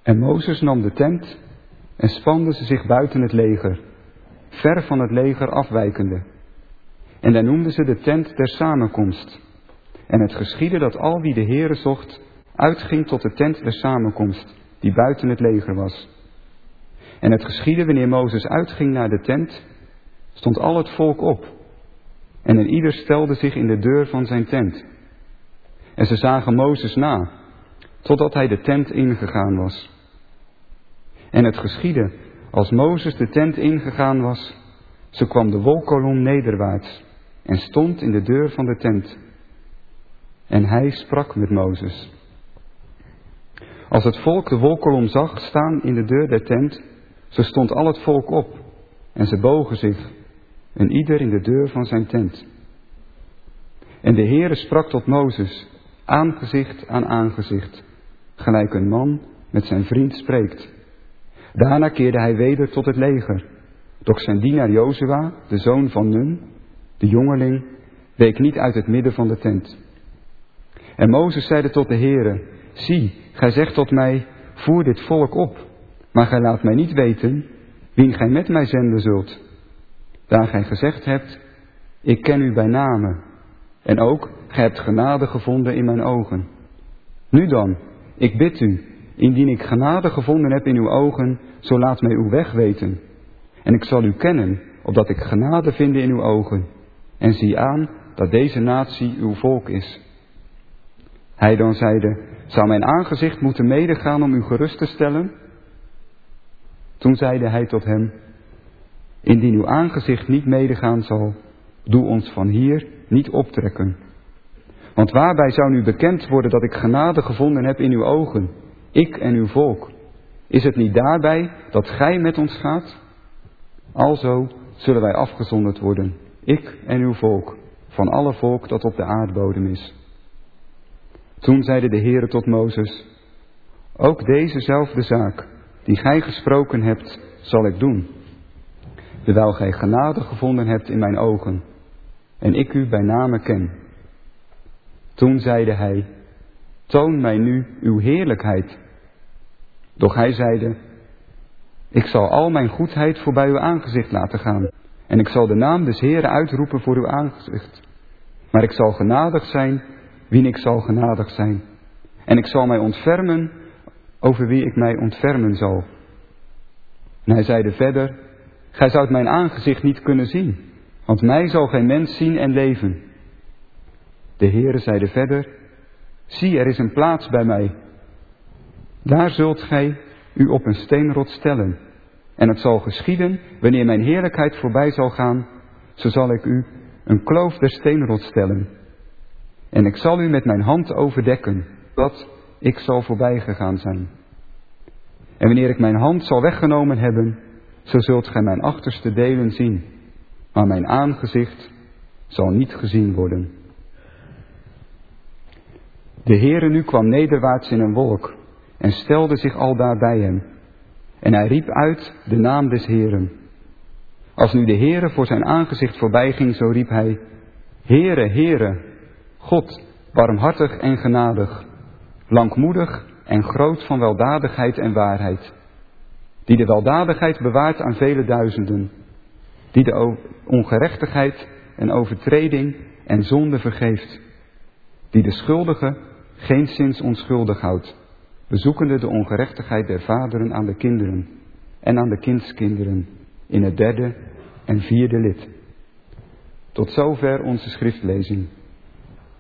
En Mozes nam de tent en spande ze zich buiten het leger, ver van het leger afwijkende. En daar noemden ze de tent der samenkomst. En het geschiedde dat al wie de Heere zocht, uitging tot de tent der samenkomst, die buiten het leger was. En het geschiedde wanneer Mozes uitging naar de tent, stond al het volk op. En een ieder stelde zich in de deur van zijn tent. En ze zagen Mozes na, totdat hij de tent ingegaan was. En het geschiedde, als Mozes de tent ingegaan was, zo kwam de wolkkolom nederwaarts en stond in de deur van de tent. En hij sprak met Mozes. Als het volk de wolkkolom zag staan in de deur der tent, zo stond al het volk op en ze bogen zich, en ieder in de deur van zijn tent. En de Heere sprak tot Mozes, aangezicht aan aangezicht, gelijk een man met zijn vriend spreekt. Daarna keerde hij weder tot het leger, doch zijn dienaar Jozua, de zoon van Nun, de jongeling, week niet uit het midden van de tent. En Mozes zeide tot de Heere, zie, gij zegt tot mij, voer dit volk op, maar gij laat mij niet weten, wien gij met mij zenden zult. Daar gij gezegd hebt, ik ken u bij name, en ook, gij hebt genade gevonden in mijn ogen. Nu dan, ik bid u, indien ik genade gevonden heb in uw ogen, zo laat mij uw weg weten. En ik zal u kennen, opdat ik genade vinde in uw ogen. En zie aan, dat deze natie uw volk is. Hij dan zeide, zou mijn aangezicht moeten medegaan om u gerust te stellen? Toen zeide hij tot hem, indien uw aangezicht niet medegaan zal, doe ons van hier niet optrekken. Want waarbij zou nu bekend worden dat ik genade gevonden heb in uw ogen, ik en uw volk? Is het niet daarbij dat gij met ons gaat? Alzo zullen wij afgezonderd worden, ik en uw volk, van alle volk dat op de aardbodem is. Toen zeide de Heere tot Mozes, ook dezezelfde zaak, die gij gesproken hebt, zal ik doen, terwijl gij genade gevonden hebt in mijn ogen, en ik u bij name ken. Toen zeide hij, toon mij nu uw heerlijkheid. Doch hij zeide, ik zal al mijn goedheid voorbij uw aangezicht laten gaan, en ik zal de naam des Heeren uitroepen voor uw aangezicht. Maar ik zal genadig zijn, wien ik zal genadig zijn. En ik zal mij ontfermen over wie ik mij ontfermen zal. En hij zeide verder, gij zoudt mijn aangezicht niet kunnen zien, want mij zal geen mens zien en leven. De Heere zeide verder, zie, er is een plaats bij mij. Daar zult gij u op een steenrots stellen. En het zal geschieden, wanneer mijn heerlijkheid voorbij zal gaan, zo zal ik u een kloof der steenrots stellen. En ik zal u met mijn hand overdekken, dat ik zal voorbij gegaan zijn. En wanneer ik mijn hand zal weggenomen hebben, zo zult gij mijn achterste delen zien, maar mijn aangezicht zal niet gezien worden. De Heere nu kwam nederwaarts in een wolk en stelde zich aldaar bij hem. En hij riep uit de naam des Heeren. Als nu de Heere voor zijn aangezicht voorbij ging, zo riep hij, Heere, Heere, God, barmhartig en genadig, langmoedig en groot van weldadigheid en waarheid, die de weldadigheid bewaart aan vele duizenden, die de ongerechtigheid en overtreding en zonde vergeeft, die de schuldige geenszins onschuldig houdt, bezoekende de ongerechtigheid der vaderen aan de kinderen en aan de kindskinderen in het 3e en 4e lid. Tot zover onze schriftlezing.